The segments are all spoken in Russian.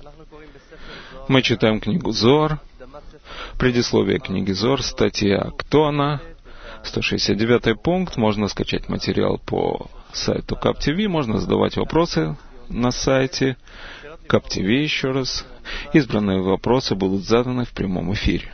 Мы читаем книгу Зоар, предисловие книги Зоар, статья «Кто она?», 169 пункт. Можно скачать материал по сайту КапТВ, можно задавать вопросы на сайте КапТВ еще раз. Избранные вопросы будут заданы в прямом эфире.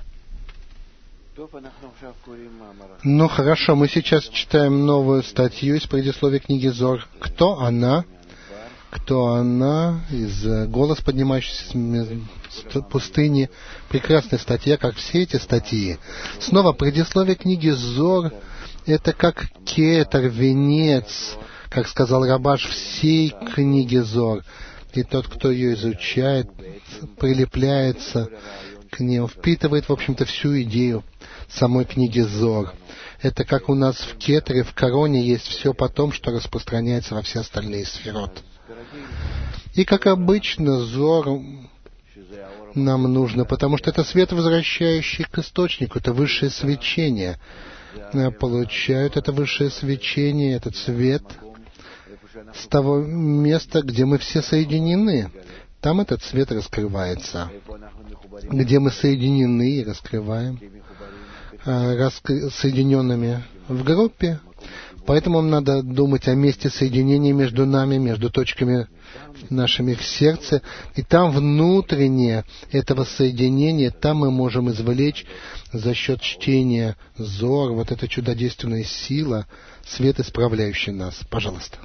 Ну хорошо, мы сейчас читаем новую статью из предисловия книги Зоар. Кто она? Кто она? Из «Голос, поднимающийся из пустыни». Прекрасная статья, как все эти статьи. Снова предисловие книги Зоар — это как кетер, венец, как сказал Рабаш, всей книги Зоар. И тот, кто ее изучает, прилепляется к ней, впитывает, в общем-то, всю идею самой книги Зоар. Это как у нас в кетере, в короне есть все потом, что распространяется во все остальные сферот. И, как обычно, Зоар нам нужно, потому что это свет, возвращающий к источнику, это высшее свечение. Получают это высшее свечение, этот свет с того места, где мы все соединены. Там этот свет раскрывается. Где мы соединены и раскрываем, соединенными в группе. Поэтому нам надо думать о месте соединения между нами, между точками нашими в сердце. И там внутреннее этого соединения, там мы можем извлечь за счет чтения Зоар вот эта чудодейственная сила, свет, исправляющий нас. Пожалуйста.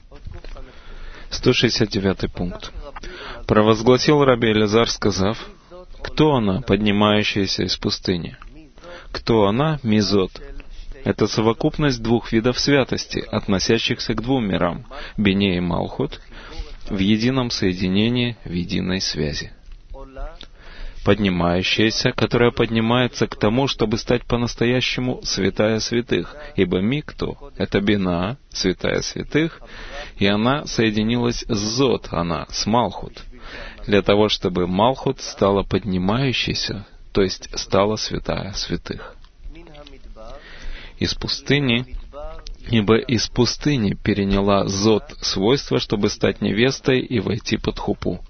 169 пункт. Провозгласил раби Элиазар, сказав: «Кто она, поднимающаяся из пустыни? Кто она, Мизот? Это совокупность двух видов святости, относящихся к двум мирам, Бине и Малхут, в едином соединении, в единой связи. Поднимающаяся, которая поднимается к тому, чтобы стать по-настоящему святая святых, ибо Микто — это Бина, святая святых, и она соединилась с Зот, она с Малхут, для того, чтобы Малхут стала поднимающейся, то есть стала святая святых. Из пустыни, ибо из пустыни переняла Зот свойство, чтобы стать невестой и войти под хупу.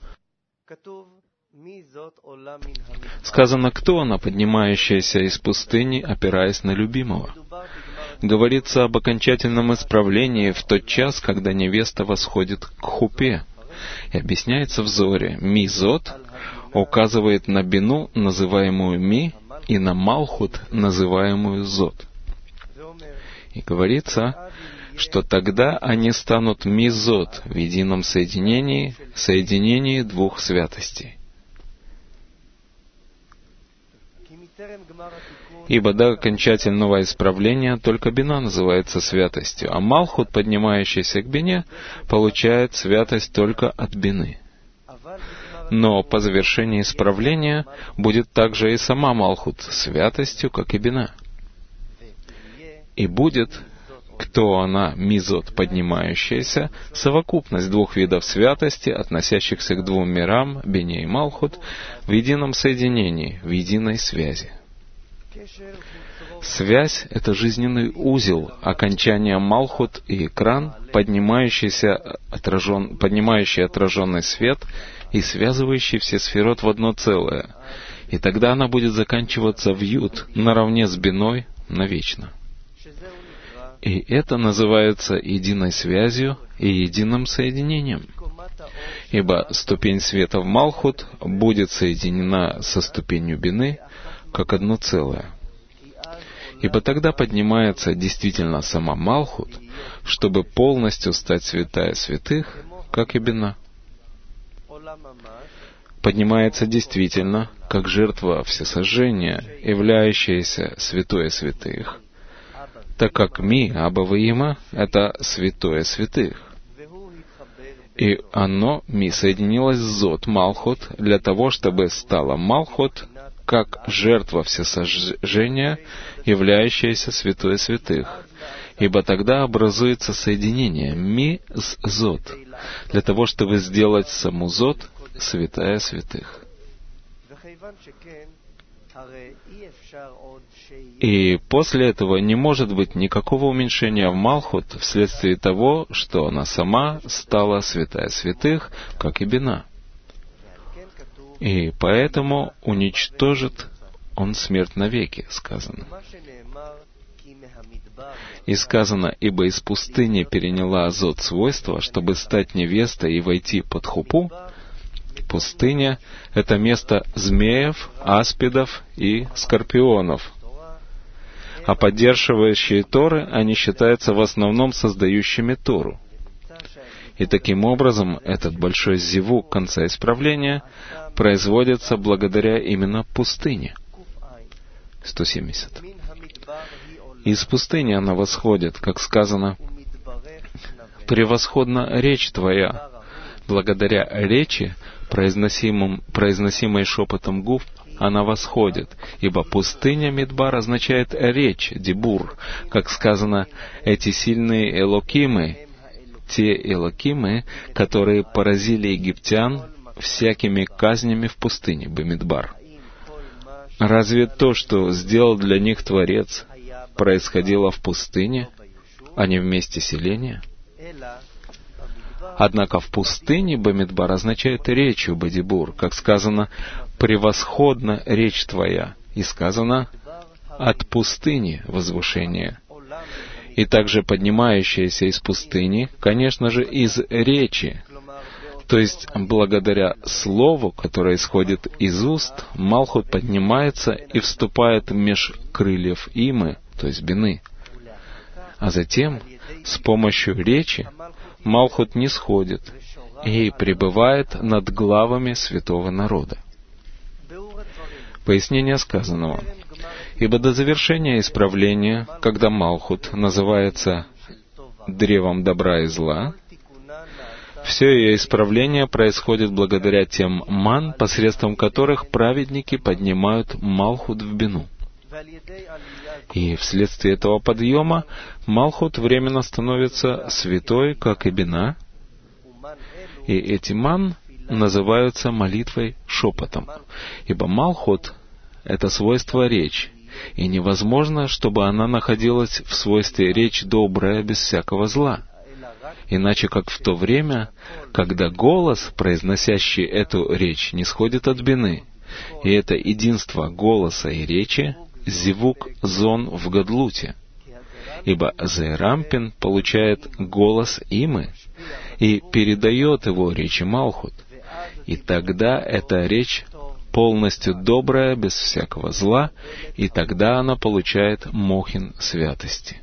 Сказано, кто она, поднимающаяся из пустыни, опираясь на любимого. Говорится об окончательном исправлении в тот час, когда невеста восходит к хупе. И объясняется в Зоре: Мизот указывает на Бину, называемую Ми, и на Малхут, называемую Зот. И говорится, что тогда они станут Мизот в едином соединении двух святостей. Ибо до окончательного исправления только Бина называется святостью, а Малхут, поднимающийся к Бине, получает святость только от Бины. Но по завершении исправления будет также и сама Малхут святостью, как и Бина. И будет, кто она, Мизот, поднимающаяся, совокупность двух видов святости, относящихся к двум мирам, Бине и Малхут, в едином соединении, в единой связи. Связь — это жизненный узел, окончание Малхут и экран, поднимающий отраженный свет и связывающий все сферот в одно целое. И тогда она будет заканчиваться в Юд, наравне с Биной, навечно. И это называется единой связью и единым соединением. Ибо ступень света в Малхут будет соединена со ступенью Бины, как одно целое. Ибо тогда поднимается действительно сама Малхут, чтобы полностью стать святая святых, как и Бина. Поднимается действительно, как жертва всесожжения, являющаяся святой святых, так как Ми, Аба Ваима, это святое святых. И оно, Ми, соединилось с Зот, Малхут, для того, чтобы стала Малхут, как жертва всесожжения, являющаяся святой святых. Ибо тогда образуется соединение Ми с Зот, для того, чтобы сделать саму Зот святая святых. И после этого не может быть никакого уменьшения в Малхут вследствие того, что она сама стала святая святых, как и Бина. И поэтому уничтожит он смерть навеки, сказано. И сказано, ибо из пустыни переняла Азот свойства, чтобы стать невестой и войти под хупу. Пустыня — это место змеев, аспидов и скорпионов. А поддерживающие Торы, они считаются в основном создающими Тору. И таким образом этот большой зивук конца исправления производится благодаря именно пустыне. 170. Из пустыни она восходит, как сказано, «Превосходна речь твоя». Благодаря речи, произносимой шепотом губ, она восходит, ибо пустыня Мидбар означает речь, дибур, как сказано, эти сильные элокимы, те элокимы, которые поразили египтян всякими казнями в пустыне, Бамидбар. Разве то, что сделал для них Творец, происходило в пустыне, а не в месте селения? Однако в пустыне Бамидбар означает речью, Бадибур, как сказано, «Превосходна речь твоя», и сказано «от пустыни возвышение». И также поднимающаяся из пустыни, конечно же, из речи. То есть, благодаря слову, которое исходит из уст, Малхут поднимается и вступает меж крыльев Имы, то есть Бины. А затем, с помощью речи, Малхут нисходит и пребывает над главами святого народа. Пояснение сказанного. Ибо до завершения исправления, когда Малхут называется древом добра и зла, все ее исправление происходит благодаря тем ман, посредством которых праведники поднимают Малхут в Бину. И вследствие этого подъема Малхут временно становится святой, как и Бина, и эти ман называются молитвой шепотом, ибо Малхут — это свойство речи, и невозможно, чтобы она находилась в свойстве речь добрая без всякого зла, иначе как в то время, когда голос, произносящий эту речь, не сходит от Бины, и это единство голоса и речи — зивук зон в Гадлуте, ибо Зерампин получает голос Имы и передает его речи Малхут, и тогда эта речь полностью добрая, без всякого зла, и тогда она получает мохин святости.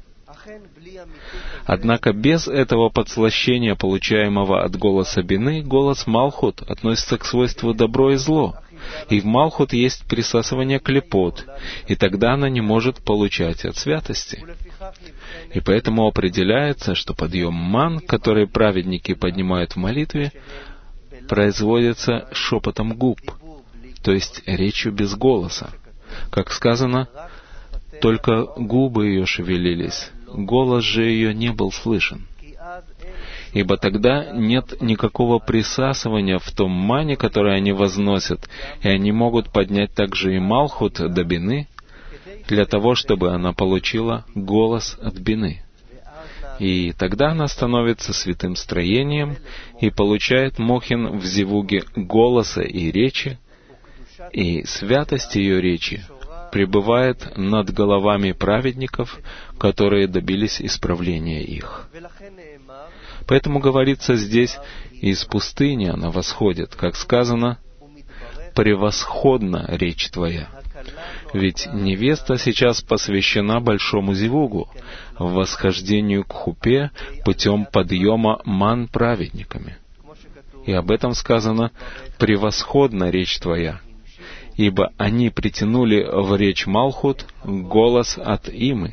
Однако без этого подслащения, получаемого от голоса Бины, голос Малхут относится к свойству добро и зло, и в Малхут есть присасывание клепот, и тогда она не может получать от святости. И поэтому определяется, что подъем ман, который праведники поднимают в молитве, производится шепотом губ, то есть речью без голоса. Как сказано, только губы ее шевелились, голос же ее не был слышен. Ибо тогда нет никакого присасывания в том мане, которое они возносят, и они могут поднять также и Малхут до Бины, для того, чтобы она получила голос от Бины. И тогда она становится святым строением и получает мохин в зивуге голоса и речи, и святость ее речи пребывает над головами праведников, которые добились исправления их. Поэтому говорится здесь, из пустыни она восходит, как сказано, «Превосходна речь твоя». Ведь невеста сейчас посвящена большому зивугу, восхождению к хупе путем подъема ман праведниками. И об этом сказано «Превосходна речь твоя», ибо они притянули в речь Малхут голос от Имы.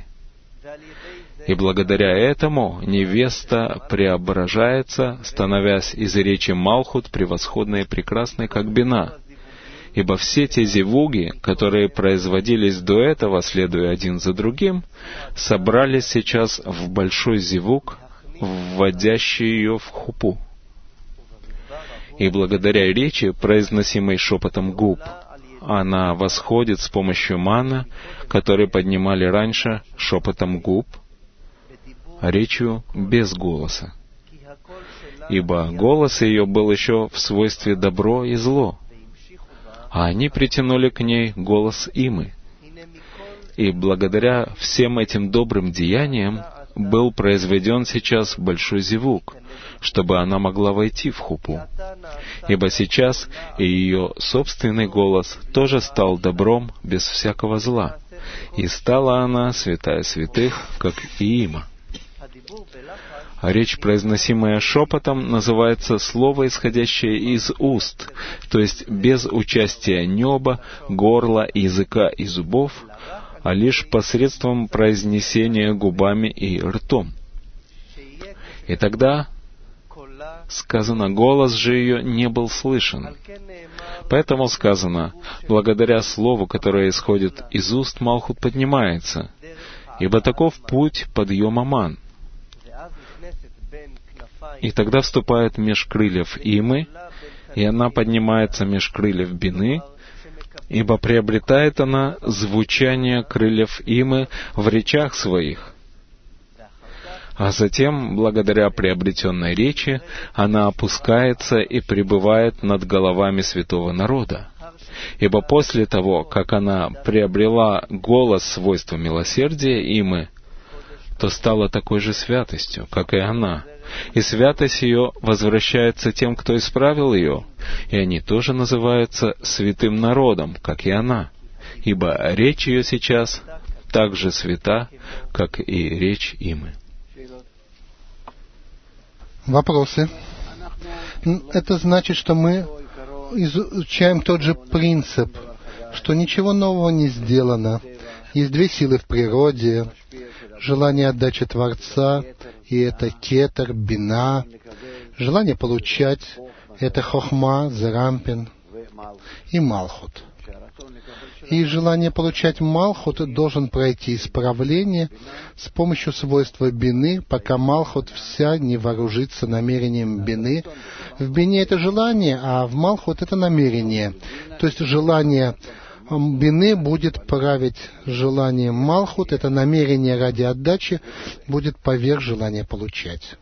И благодаря этому невеста преображается, становясь из речи Малхут превосходной и прекрасной, как Бина. Ибо все те зивуги, которые производились до этого, следуя один за другим, собрались сейчас в большой зивуг, вводящий ее в хупу. И благодаря речи, произносимой шепотом губ, она восходит с помощью мана, который поднимали раньше шепотом губ, речью без голоса. Ибо голос ее был еще в свойстве добро и зло. а они притянули к ней голос Имы. И благодаря всем этим добрым деяниям был произведен сейчас большой зевук, чтобы она могла войти в хупу. Ибо сейчас и ее собственный голос тоже стал добром без всякого зла, и стала она святая святых, как и Има. А речь, произносимая шепотом, называется слово, исходящее из уст, то есть без участия неба, горла, языка и зубов, а лишь посредством произнесения губами и ртом. И тогда, сказано, голос же ее не был слышен. Поэтому сказано, благодаря слову, которое исходит из уст, Малхут поднимается, ибо таков путь подъема Ман. И тогда вступает меж крыльев Имы, и она поднимается меж крыльев Бины, ибо приобретает она звучание крыльев Имы в речах своих. А затем, благодаря приобретенной речи, она опускается и пребывает над головами святого народа. Ибо после того, как она приобрела голос свойства милосердия Имы, то стала такой же святостью, как и она. И святость ее возвращается тем, кто исправил ее, и они тоже называются святым народом, как и она. Ибо речь ее сейчас так же свята, как и речь Имы. Вопросы? Это значит, что мы изучаем тот же принцип, что ничего нового не сделано. Есть две силы в природе, желание отдачи Творца, и это кетер, бина. Желание получать, это хохма, зарампин и малхут. И желание получать малхут должен пройти исправление с помощью свойства бины, пока малхут вся не вооружится намерением бины. В бине это желание, а в малхут это намерение. То есть желание бины будет править желанием малхут, это намерение ради отдачи будет поверх желания получать.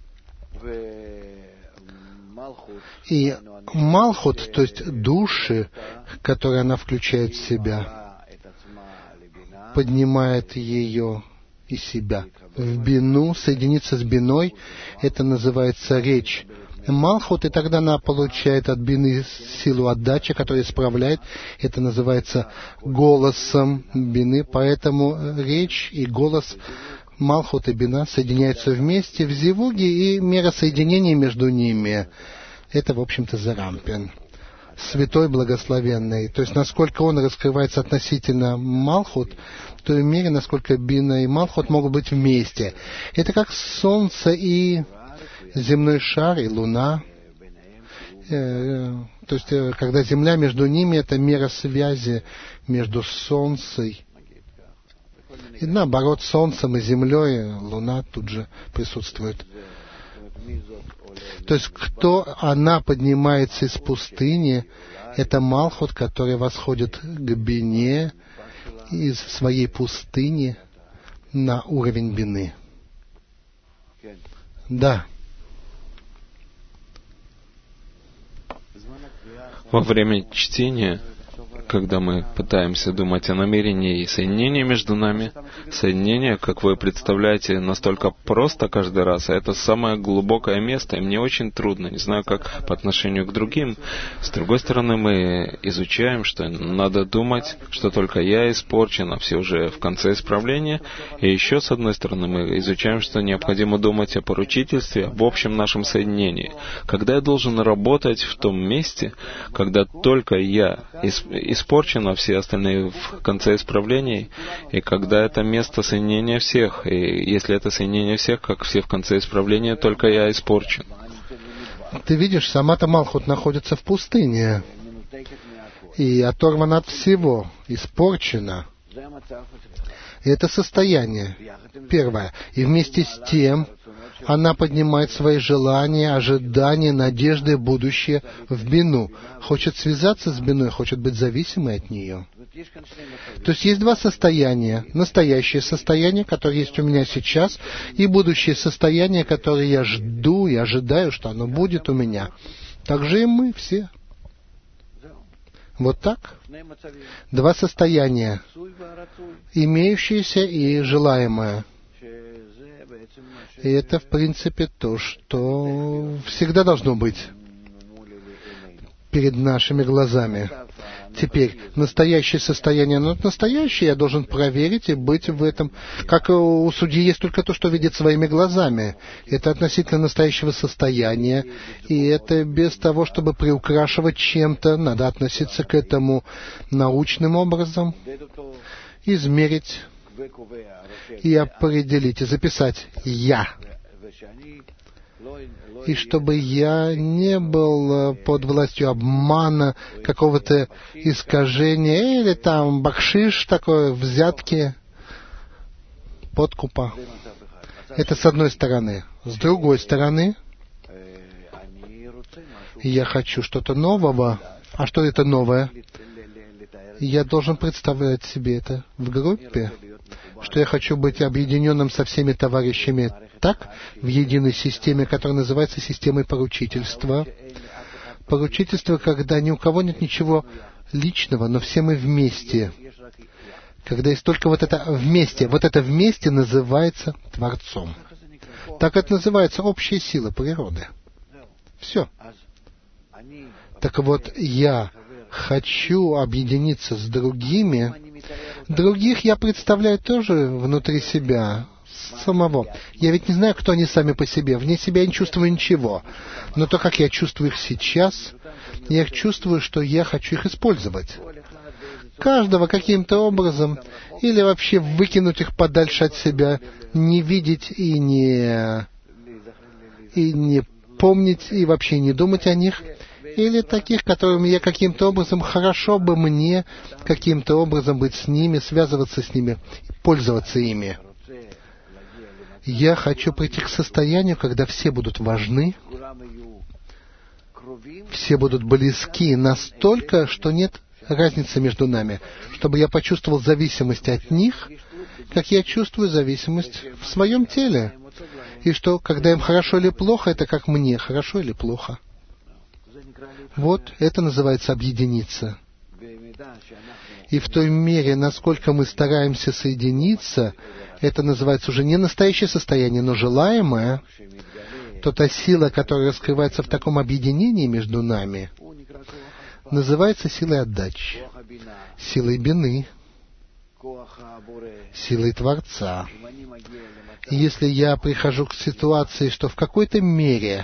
И малхут, то есть души, которые она включает в себя, поднимает ее и себя в бину, соединиться с биной, это называется речь. Малхут, и тогда она получает от бины силу отдачи, которая исправляет, это называется голосом бины, поэтому речь и голос Малхут и бина соединяются вместе в зивуге, и мера соединения между ними — это, в общем-то, зарампин, святой благословенный. То есть, насколько он раскрывается относительно Малхут, в той мере, насколько бина и Малхут могут быть вместе. Это как солнце и земной шар, и луна. То есть, когда земля между ними — это мера связи между солнцем. И наоборот, солнцем и землей луна тут же присутствует. То есть, кто она поднимается из пустыни, это Малхут, который восходит к бине из своей пустыни на уровень бины. Да. Во время чтения, когда мы пытаемся думать о намерении и соединении между нами, соединение, как вы представляете, настолько просто каждый раз, а это самое глубокое место, и мне очень трудно, не знаю, как по отношению к другим. С другой стороны, мы изучаем, что надо думать, что только я испорчен, а все уже в конце исправления, и еще, с одной стороны, мы изучаем, что необходимо думать о поручительстве, об общем нашем соединении. Когда я должен работать в том месте, когда только я испорчен, а все остальные в конце исправлений, и когда это место соединения всех, и если это соединение всех, как все в конце исправления, только я испорчен. Ты видишь, сама-то Малхут находится в пустыне, и оторвана от всего, испорчена. И это состояние, первое. И вместе с тем она поднимает свои желания, ожидания, надежды, будущее в бину. Хочет связаться с биной, хочет быть зависимой от нее. То есть есть два состояния. Настоящее состояние, которое есть у меня сейчас, и будущее состояние, которое я жду и ожидаю, что оно будет у меня. Так же и мы все. Вот так. Два состояния, имеющееся и желаемое. И это, в принципе, то, что всегда должно быть перед нашими глазами. Теперь, настоящее состояние, но настоящее я должен проверить и быть в этом. Как у судьи есть только то, что видит своими глазами. Это относительно настоящего состояния, и это без того, чтобы приукрашивать чем-то. Надо относиться к этому научным образом, измерить и определить, и записать «я». И чтобы я не был под властью обмана, какого-то искажения, или там бакшиш такой, взятки, подкупа. Это с одной стороны. С другой стороны, я хочу что-то нового. А что это новое? Я должен представлять себе это в группе, что я хочу быть объединенным со всеми товарищами так, в единой системе, которая называется системой поручительства. Поручительство, когда ни у кого нет ничего личного, но все мы вместе. Когда есть только вот это вместе называется Творцом. Так это называется общая сила природы. Все. Так вот, я хочу объединиться с другими. Других я представляю тоже внутри себя, самого. Я ведь не знаю, кто они сами по себе. Вне себя я не чувствую ничего. Но то, как я чувствую их сейчас, я их чувствую, что я хочу их использовать. Каждого каким-то образом, или вообще выкинуть их подальше от себя, не видеть и не помнить, и вообще не думать о них. Или таких, которыми я каким-то образом, хорошо бы мне каким-то образом быть с ними, связываться с ними, пользоваться ими. Я хочу прийти к состоянию, когда все будут важны, все будут близки настолько, что нет разницы между нами, чтобы я почувствовал зависимость от них, как я чувствую зависимость в своем теле. И что, когда им хорошо или плохо, это как мне, хорошо или плохо. Вот это называется объединиться. И в той мере, насколько мы стараемся соединиться, это называется уже не настоящее состояние, но желаемое, то та сила, которая раскрывается в таком объединении между нами, называется силой отдачи, силой бины, силой Творца. И если я прихожу к ситуации, что в какой-то мере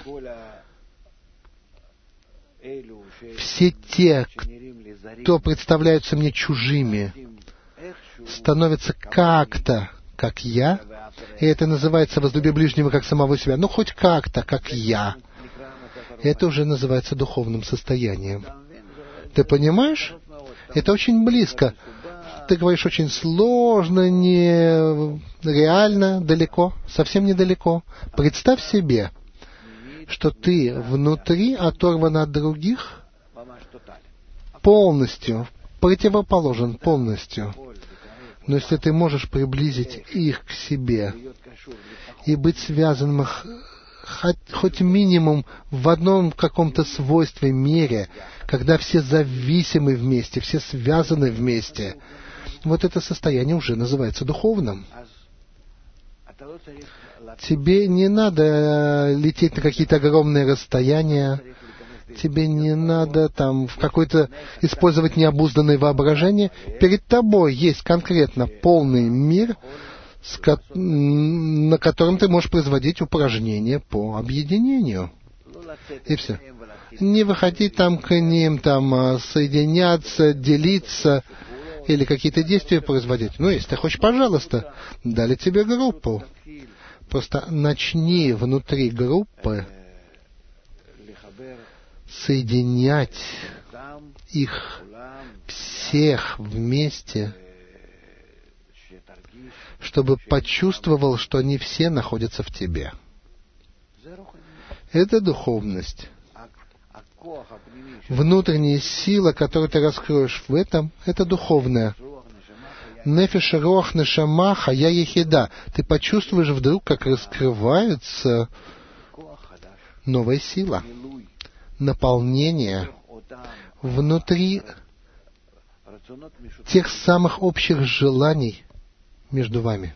все те, кто представляются мне чужими, становятся как-то, как я, и это называется «возлюби ближнего, как самого себя», ну, хоть как-то, как я, это уже называется духовным состоянием. Ты понимаешь? Это очень близко. Ты говоришь очень сложно, нереально, далеко, совсем недалеко. Представь себе, что ты внутри оторван от других полностью, противоположен полностью. Но если ты можешь приблизить их к себе и быть связанным хоть минимум в одном каком-то свойстве, мере, когда все зависимы вместе, все связаны вместе, вот это состояние уже называется духовным. Тебе не надо лететь на какие-то огромные расстояния, тебе не надо там в какое-то использовать необузданное воображение. Перед тобой есть конкретно полный мир, на котором ты можешь производить упражнения по объединению. И все. Не выходить там к ним, там соединяться, делиться или какие-то действия производить. Ну, если ты хочешь, пожалуйста, дали тебе группу. Просто начни внутри группы соединять их всех вместе, чтобы почувствовал, что они все находятся в тебе. Это духовность. Внутренняя сила, которую ты раскроешь в этом, это духовная. Нефеш руах нешама хая ехида. Ты почувствуешь вдруг, как раскрывается новая сила, наполнение внутри тех самых общих желаний между вами.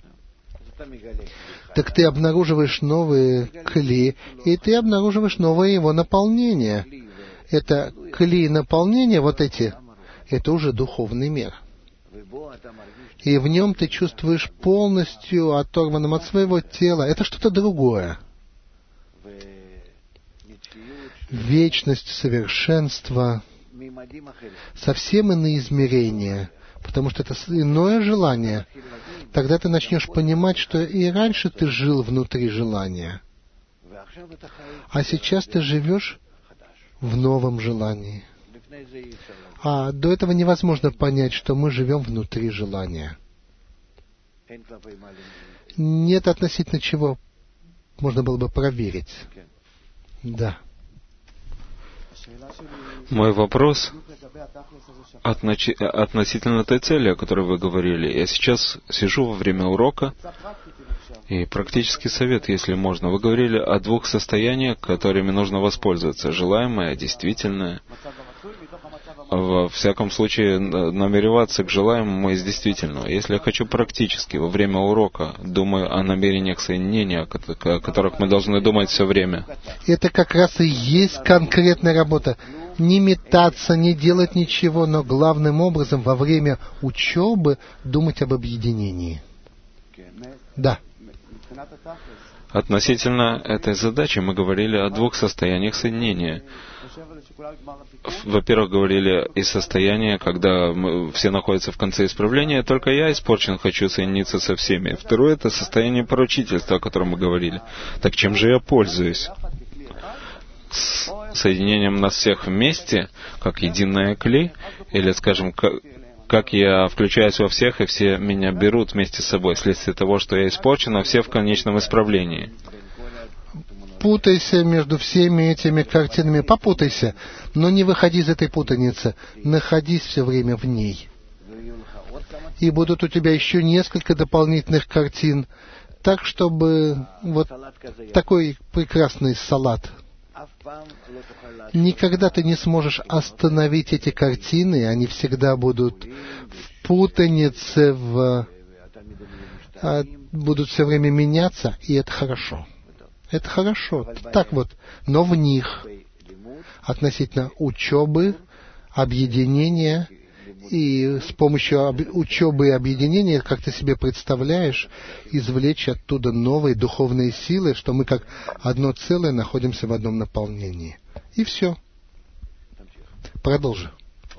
Так ты обнаруживаешь новые кли, и ты обнаруживаешь новое его наполнение. Это кли наполнения, вот эти, это уже духовный мир. И в нем ты чувствуешь полностью оторванным от своего тела. Это что-то другое. Вечность, совершенство, совсем иные измерения, потому что это иное желание. Тогда ты начнешь понимать, что и раньше ты жил внутри желания, а сейчас ты живешь в новом желании. А до этого невозможно понять, что мы живем внутри желания. Нет относительно чего можно было бы проверить. Да. Мой вопрос относительно той цели, о которой вы говорили. Я сейчас сижу во время урока, и практический совет, если можно. Вы говорили о двух состояниях, которыми нужно воспользоваться. Желаемое, действительное. Во всяком случае, намереваться к желаемому из действительного. Если я хочу практически во время урока, думаю о намерениях соединения, о которых мы должны думать все время. Это как раз и есть конкретная работа. Не метаться, не делать ничего, но главным образом во время учебы думать об объединении. Да. Относительно этой задачи мы говорили о двух состояниях соединения. Во-первых, говорили и состояние, когда все находятся в конце исправления, только я испорчен, хочу соединиться со всеми. Второе — это состояние поручительства, о котором мы говорили. Так чем же я пользуюсь? С соединением нас всех вместе, как единое кли, или, скажем, как я включаюсь во всех, и все меня берут вместе с собой, вследствие того, что я испорчен, а все в конечном исправлении. Путайся между всеми этими картинами, попутайся, но не выходи из этой путаницы, находись все время в ней. И будут у тебя еще несколько дополнительных картин, так, чтобы вот такой прекрасный салат. Никогда ты не сможешь остановить эти картины, они всегда будут в путанице, будут все время меняться, и это хорошо. Это хорошо, так вот, но в них относительно учебы, объединения, и с помощью учебы и объединения, как ты себе представляешь, извлечь оттуда новые духовные силы, что мы как одно целое находимся в одном наполнении. И все. Продолжи.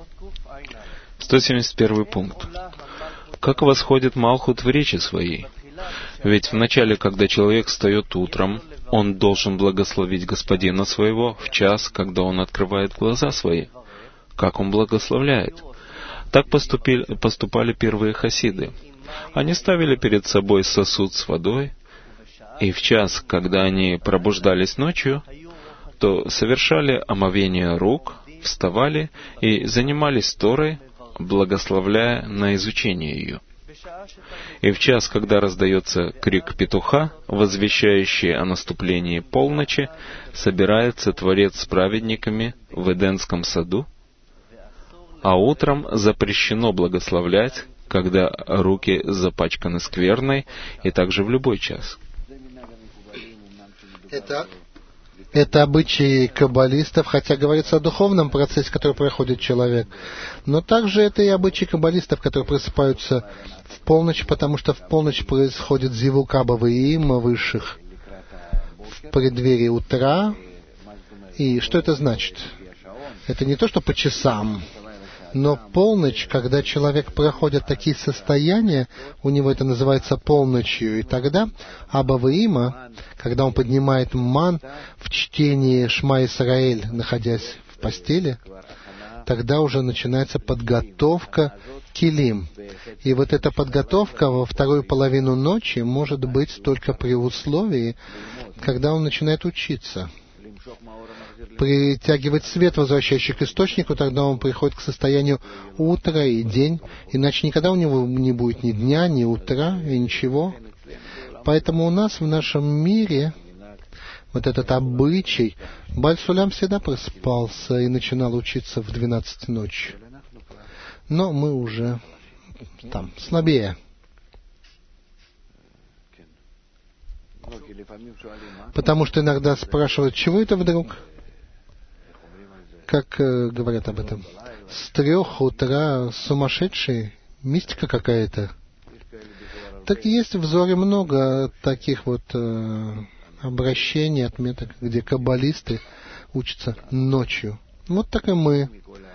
171 пункт. Как восходит Малхут в речи своей? Ведь вначале, когда человек встает утром, он должен благословить Господина своего в час, когда он открывает глаза свои. Как он благословляет? Так поступали первые хасиды. Они ставили перед собой сосуд с водой, и в час, когда они пробуждались ночью, то совершали омовение рук, вставали и занимались Торой, благословляя на изучение ее. И в час, когда раздается крик петуха, возвещающий о наступлении полночи, собирается Творец с праведниками в Эдемском саду, а утром запрещено благословлять, когда руки запачканы скверной, и также в любой час. Это обычаи каббалистов, хотя говорится о духовном процессе, который проходит человек. Но также это и обычаи каббалистов, которые просыпаются в полночь, потому что в полночь происходит зивук Аба ваима высших в преддверии утра. И что это значит? Это не то, что по часам, но полночь, когда человек проходит такие состояния, у него это называется полночью, и тогда Аба ваима, когда он поднимает ман в чтении Шма Исраэль, находясь в постели, тогда уже начинается подготовка килим. И вот эта подготовка во вторую половину ночи может быть только при условии, когда он начинает учиться. Притягивать свет, возвращающий к источнику, тогда он приходит к состоянию утра и день, иначе никогда у него не будет ни дня, ни утра, и ничего. Поэтому у нас в нашем мире вот этот обычай, Бааль Сулям всегда просыпался и начинал учиться в 12 ночи. но мы уже там слабее. Потому что иногда спрашивают, чего это вдруг? Как говорят об этом? С 3 утра сумасшедшие? Мистика какая-то? Так есть в Зоре много таких вот обращений, отметок, где каббалисты учатся ночью. Вот так и мы.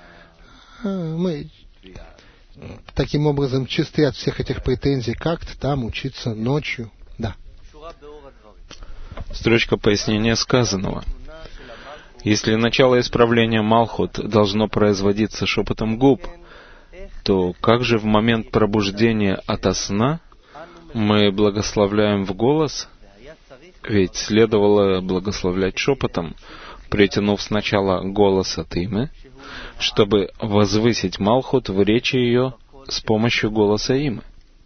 Мы таким образом чисты от всех этих претензий. Как-то там учиться ночью. Да. Строчка пояснения сказанного. Если начало исправления Малхут должно производиться шепотом губ, то как же в момент пробуждения ото сна мы благословляем в голос? Ведь следовало благословлять шепотом, притянув сначала голос от имя, чтобы возвысить Малхут в речи ее с помощью голоса имя.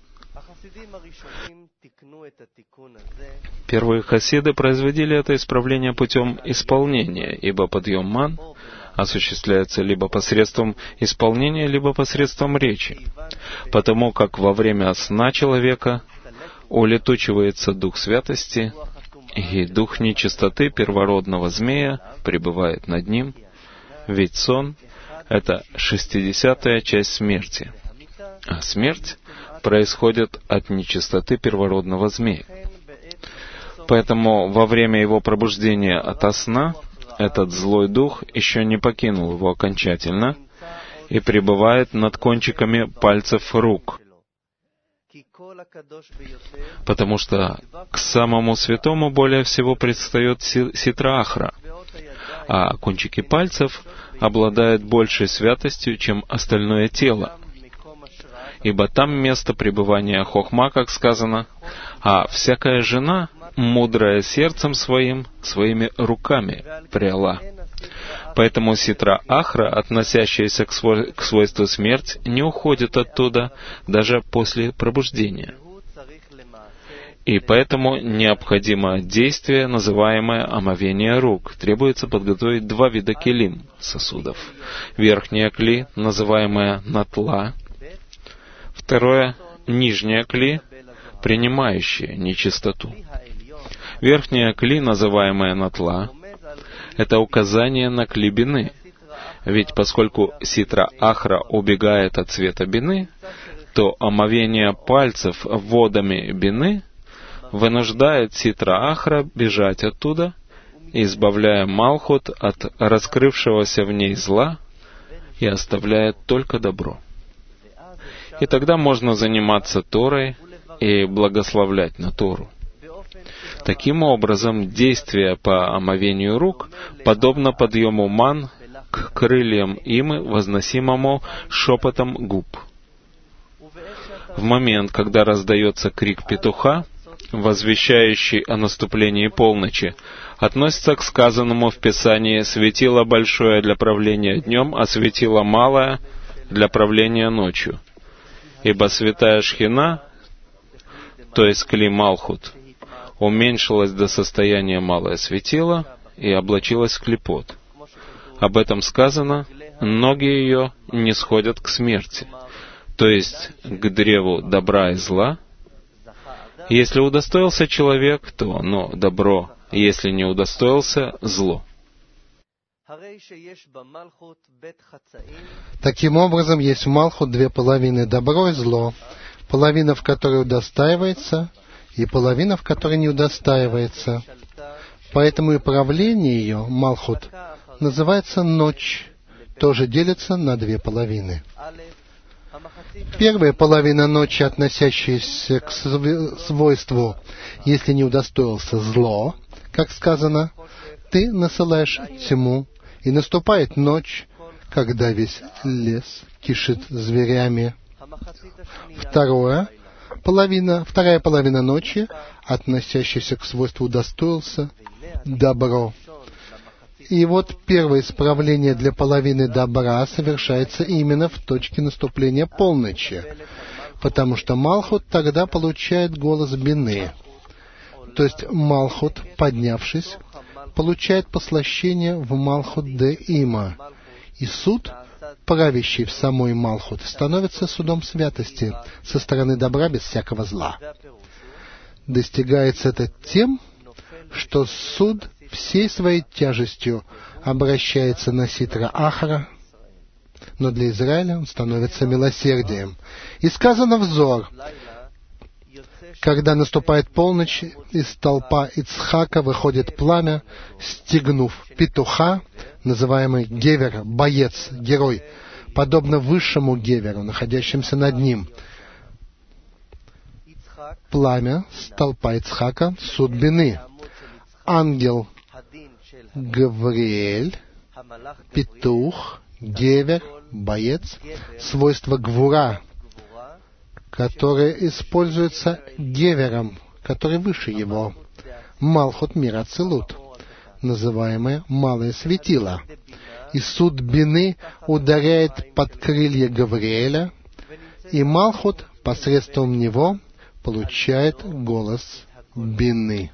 Первые хасиды производили это исправление путем исполнения, ибо подъем ман осуществляется либо посредством исполнения, либо посредством речи, потому как во время сна человека улетучивается дух святости, и дух нечистоты первородного змея пребывает над ним, ведь сон — это 60-я часть смерти, а смерть происходит от нечистоты первородного змея. Поэтому во время его пробуждения ото сна этот злой дух еще не покинул его окончательно и пребывает над кончиками пальцев рук, потому что к самому святому более всего предстает ситра ахра, а кончики пальцев обладают большей святостью, чем остальное тело, ибо там место пребывания хохма, как сказано, а всякая жена, мудрая сердцем своим, своими руками пряла. Поэтому ситра ахра, относящаяся к свойству смерть, не уходит оттуда даже после пробуждения. И поэтому необходимо действие, называемое омовение рук. Требуется подготовить 2 вида келим, сосудов. Верхняя кли, называемая натла. Второе — нижняя кли, принимающая нечистоту. Верхняя кли, называемая натла, это указание на кли бины. Ведь поскольку ситра ахра убегает от света бины, то омовение пальцев водами бины вынуждает ситра ахра бежать оттуда, избавляя Малхут от раскрывшегося в ней зла и оставляет только добро. И тогда можно заниматься Торой и благословлять на Тору. Таким образом, действие по омовению рук подобно подъему ман к крыльям имы, возносимому шепотом губ. В момент, когда раздается крик петуха, возвещающий о наступлении полночи, относится к сказанному в Писании «светило большое для правления днем, а светило малое для правления ночью». Ибо святая Шхина, то есть Кли Малхут, уменьшилась до состояния малое светило и облачилась в клипот. Об этом сказано: ноги ее не сходят к смерти, то есть к древу добра и зла. Если удостоился человек, то оно добро, если не удостоился — зло. Таким образом, есть в Малхут 2 половины — добро и зло, половина, в которой удостаивается, и половина, в которой не удостаивается. Поэтому и правление ее, Малхут, называется ночь, тоже делится на 2 половины. Первая половина ночи, относящаяся к свойству «если не удостоился зло», как сказано, ты насылаешь тьму, и наступает ночь, когда весь лес кишит зверями. Вторая половина ночи, относящаяся к свойству «удостоился», добро. И вот первое исправление для половины добра совершается именно в точке наступления полночи, потому что Малхут тогда получает голос бины. То есть Малхут, поднявшись, получает послащение в Малхут де Има, и суд правящий в самой Малхут, становится судом святости со стороны добра без всякого зла. Достигается это тем, что суд всей своей тяжестью обращается на Ситра Ахара, но для Израиля он становится милосердием. И сказано в Зоар: когда наступает полночь, из столпа Ицхака выходит пламя, стегнув петуха, называемый гевер, боец, герой, подобно высшему геверу, находящемуся над ним. Пламя столпа Ицхака — суд Бины. Ангел Гавриэль, петух, гевер, боец, свойство гвура, которое используется гевером, который выше его. Малхут мир Ацилут, называемое малое светило. И суд Бины ударяет под крылья Гавриэля, и Малхут посредством него получает голос Бины.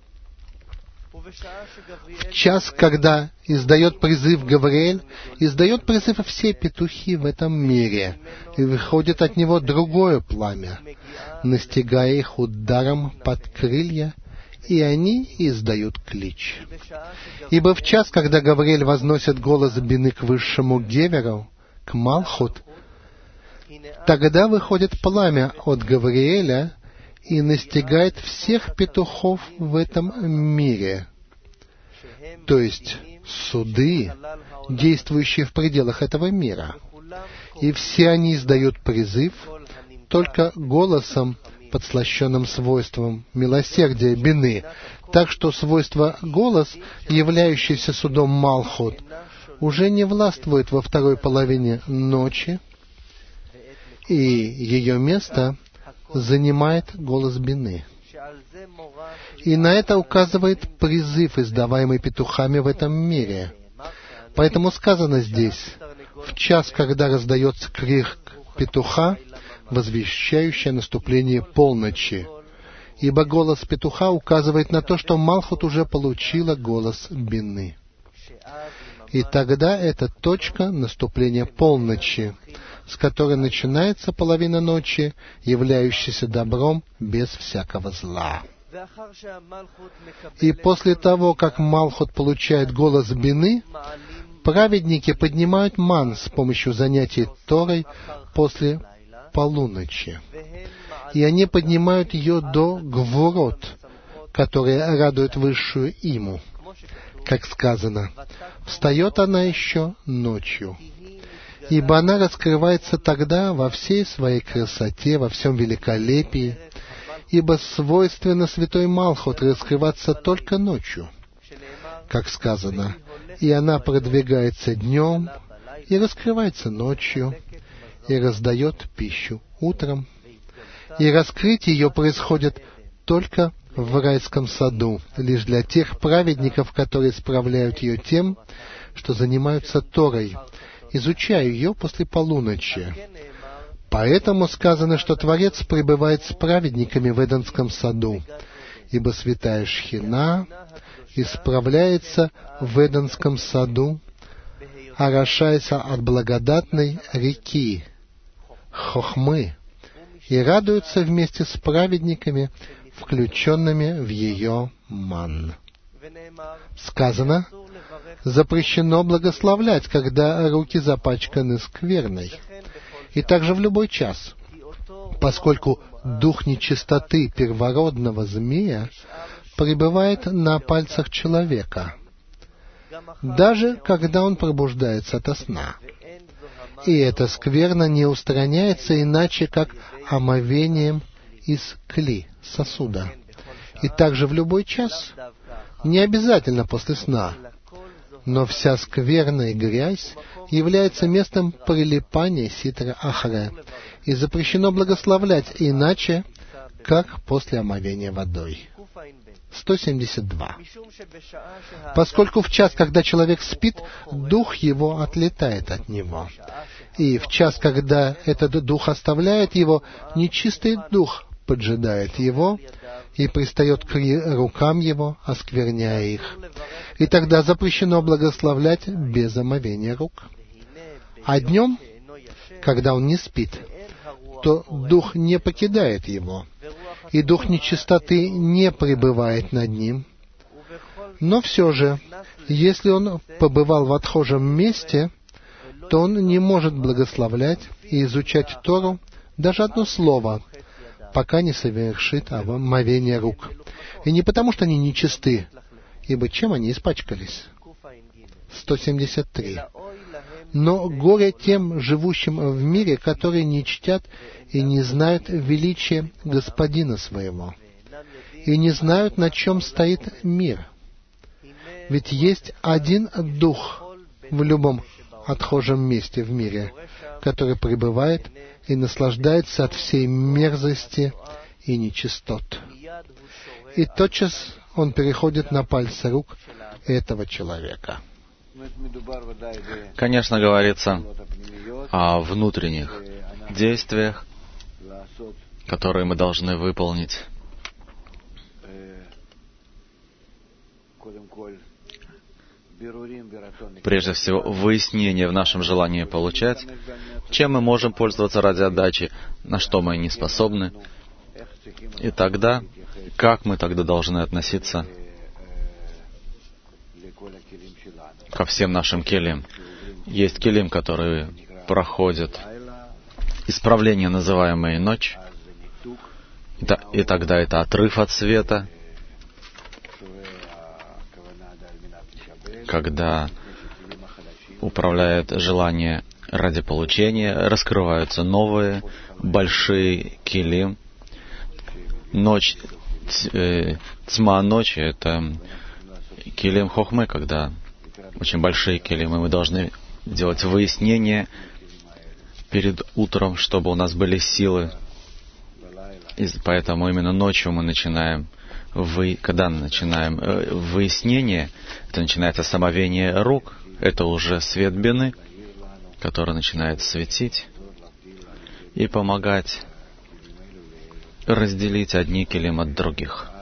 В час, когда издает призыв Гавриэль, издает призыв все петухи в этом мире, и выходит от него другое пламя, настигая их ударом под крылья, и они издают клич. Ибо в час, когда Гавриэль возносит голос Бины к высшему геверу, к Малхут, тогда выходит пламя от Гавриэля и настигает всех петухов в этом мире, то есть суды, действующие в пределах этого мира. И все они издают призыв только голосом, подслащенным свойством милосердия Бины, так что свойство «голос», являющийся судом Малхут, уже не властвует во второй половине ночи, и ее место занимает голос Бины. И на это указывает призыв, издаваемый петухами в этом мире. Поэтому сказано здесь: в час, когда раздается крик петуха, возвещающий наступление полночи. Ибо голос петуха указывает на то, что Малхут уже получила голос Бины. И тогда это точка наступления полночи, с которой начинается половина ночи, являющаяся добром без всякого зла. И после того, как Малхут получает голос Бины, праведники поднимают ман с помощью занятий Торой после полуночи. И они поднимают ее до гвурот, которые радуют высшую иму. Как сказано, встает она еще ночью, ибо она раскрывается тогда во всей своей красоте, во всем великолепии, ибо свойственно святой Малхут раскрываться только ночью. Как сказано, и она продвигается днем, и раскрывается ночью, и раздает пищу утром. И раскрытие ее происходит только в райском саду, лишь для тех праведников, которые справляют ее тем, что занимаются Торой, изучая ее после полуночи. Поэтому сказано, что Творец пребывает с праведниками в Эденском саду, ибо святая Шхина исправляется в Эденском саду, орошаясь от благодатной реки Хохмы, и радуется вместе с праведниками, включенными в ее ман. Сказано, запрещено благословлять, когда руки запачканы скверной, и также в любой час, поскольку дух нечистоты первородного змея пребывает на пальцах человека, даже когда он пробуждается ото сна. И эта скверна не устраняется иначе, как омовением из кли, сосуда. И также в любой час, не обязательно после сна, но вся скверна и грязь является местом прилипания ситра Ахара, и запрещено благословлять иначе, как после омовения водой. 172. Поскольку в час, когда человек спит, дух его отлетает от него. И в час, когда этот дух оставляет его, нечистый дух поджидает его и пристает к рукам его, оскверняя их. И тогда запрещено благословлять без омовения рук. А днем, когда он не спит, то дух не покидает его, и дух нечистоты не пребывает над ним. Но все же, если он побывал в отхожем месте, то он не может благословлять и изучать Тору даже одно слово, пока не совершит омовение рук. И не потому, что они нечисты, ибо чем они испачкались? 173. Но горе тем, живущим в мире, которые не чтят и не знают величия Господина своего, и не знают, на чем стоит мир. Ведь есть один Дух в любом отхожем месте в мире, который пребывает и наслаждается от всей мерзости и нечистот. И тотчас он переходит на пальцы рук этого человека. Конечно, говорится о внутренних действиях, которые мы должны выполнить. Прежде всего, выяснение в нашем желании получать, чем мы можем пользоваться ради отдачи, на что мы не способны. И тогда, как мы тогда должны относиться ко всем нашим келим. Есть келим, которые проходят исправление, называемое ночь, и тогда это отрыв от света, когда управляет желание ради получения, раскрываются новые, большие келим. Ночь, тьма ночи — это келим хохмы, когда очень большие келим, и мы должны делать выяснение перед утром, чтобы у нас были силы. И поэтому именно ночью мы начинаем, когда начинаем выяснение, это начинается с омовения рук, это уже свет бины, который начинает светить и помогать разделить одни келим от других.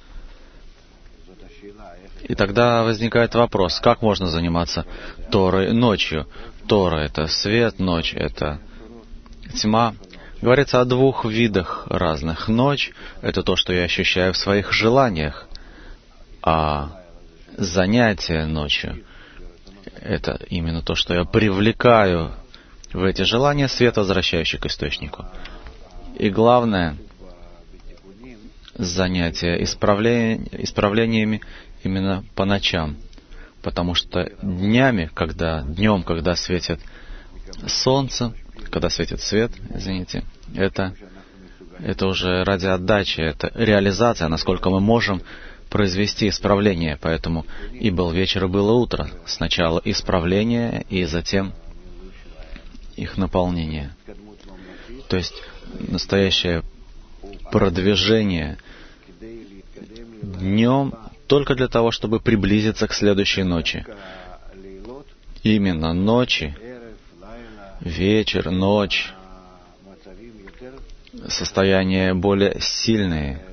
И тогда возникает вопрос, как можно заниматься Торой ночью? Тора — это свет, ночь — это тьма. Говорится о двух видах разных. Ночь — это то, что я ощущаю в своих желаниях, а занятие ночью — это именно то, что я привлекаю в эти желания, свет, возвращающий к источнику. И главное — занятие исправлениями именно по ночам, потому что днем, когда светит солнце, когда светит свет, это уже ради отдачи, это реализация, насколько мы можем произвести исправление. Поэтому и был вечер, и было утро. Сначала исправление, и затем их наполнение. То есть настоящее продвижение днем только для того, чтобы приблизиться к следующей ночи. Именно ночи, вечер, ночь, состояния более сильные,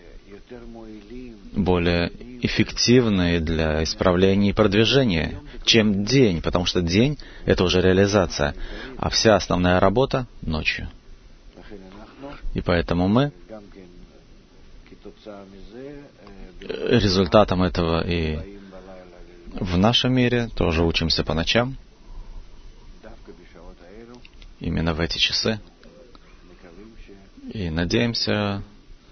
более эффективные для исправления и продвижения, чем день, потому что день — это уже реализация, а вся основная работа — ночью. И поэтому мы результатом этого и в нашем мире тоже учимся по ночам, именно в эти часы, и надеемся,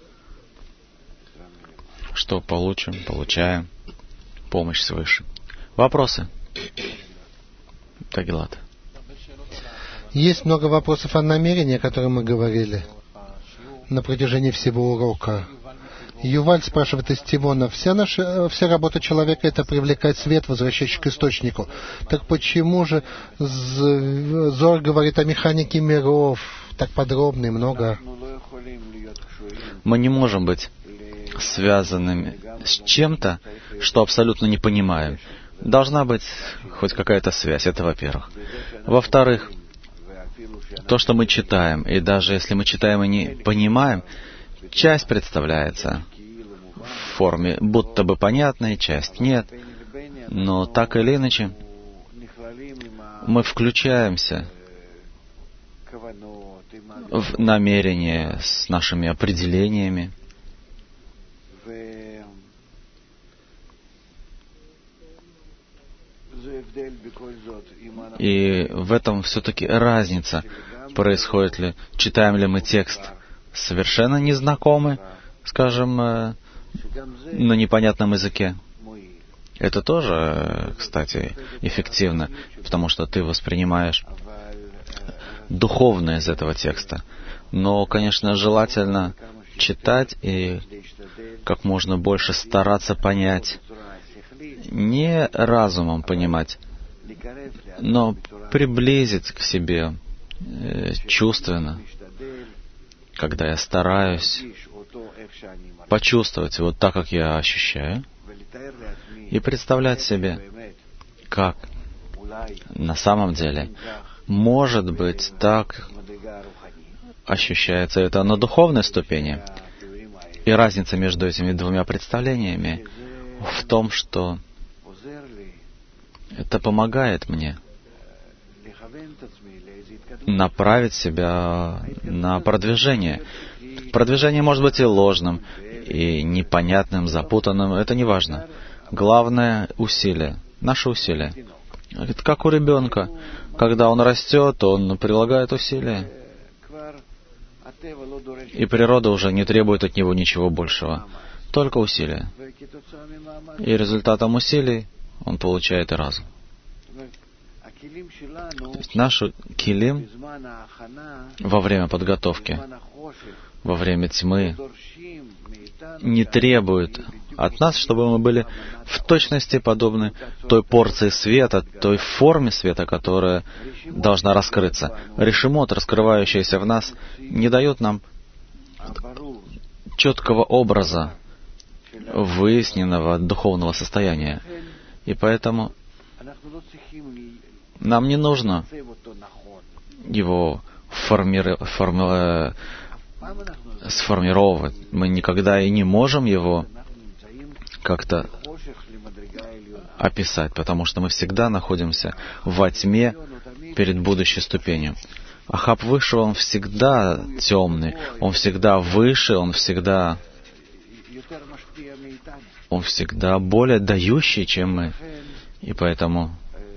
что получаем помощь свыше. Вопросы? Тагилат. Есть много вопросов о намерении, о которых мы говорили на протяжении всего урока. Юваль спрашивает из Тивона: вся работа человека — это привлекать свет, возвращающий к источнику. Так почему же Зор говорит о механике миров так подробно и много? Мы не можем быть связанными с чем-то, что абсолютно не понимаем. Должна быть хоть какая-то связь, это во-первых. Во-вторых, то, что мы читаем, и даже если мы читаем и не понимаем, часть представляется в форме будто бы понятной, часть нет. Но так или иначе, мы включаемся в намерение с нашими определениями. И в этом все-таки разница. Происходит ли, читаем ли мы текст совершенно незнакомый, скажем, на непонятном языке. Это тоже, кстати, эффективно, потому что ты воспринимаешь духовное из этого текста. Но, конечно, желательно читать и как можно больше стараться понять, не разумом понимать, но приблизить к себе чувственно, когда я стараюсь почувствовать вот так, как я ощущаю, и представлять себе, как на самом деле, может быть, так ощущается это на духовной ступени. И разница между этими двумя представлениями в том, что это помогает мне направить себя на продвижение. Продвижение может быть и ложным, и непонятным, запутанным, это не важно. Главное — усилие, наше усилие. Это как у ребенка. Когда он растет, он прилагает усилия. И природа уже не требует от него ничего большего. Только усилия. И результатом усилий он получает и разум. То есть наш килим во время подготовки, во время тьмы, не требует от нас, чтобы мы были в точности подобны той порции света, той форме света, которая должна раскрыться. Решимот, раскрывающийся в нас, не дает нам четкого образа выясненного духовного состояния. И поэтому нам не нужно его сформировать. Мы никогда и не можем его как-то описать, потому что мы всегда находимся во тьме перед будущей ступенью. Ахаб высшего, он всегда темный, он всегда выше, он всегда более дающий, чем мы. И поэтому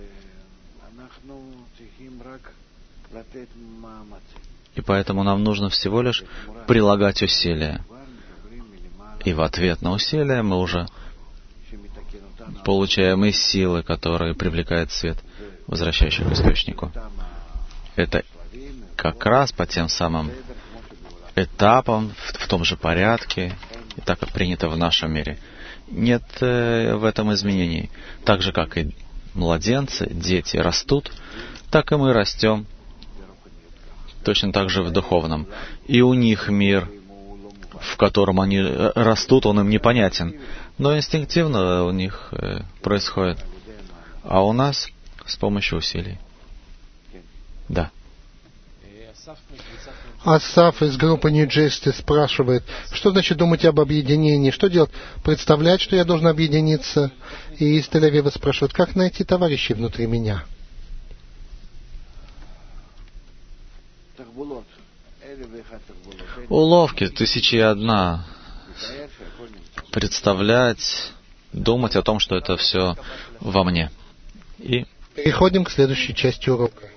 нам нужно всего лишь прилагать усилия. И в ответ на усилия мы уже получаем и силы, которые привлекают свет, возвращающий к источнику. Это как раз по тем самым этапам, в том же порядке, и так, как принято в нашем мире. Нет в этом изменений. Так же, как и младенцы, дети растут, так и мы растем. Точно так же в духовном. И у них мир, в котором они растут, он им непонятен. Но инстинктивно у них происходит. А у нас с помощью усилий. Да. Асаф из группы Нью-Джерси спрашивает, что значит думать об объединении, что делать? Представлять, что я должен объединиться? И из Тель-Авива спрашивает, как найти товарищей внутри меня? Уловки 1001. Представлять, думать о том, что это все во мне. И переходим к следующей части урока.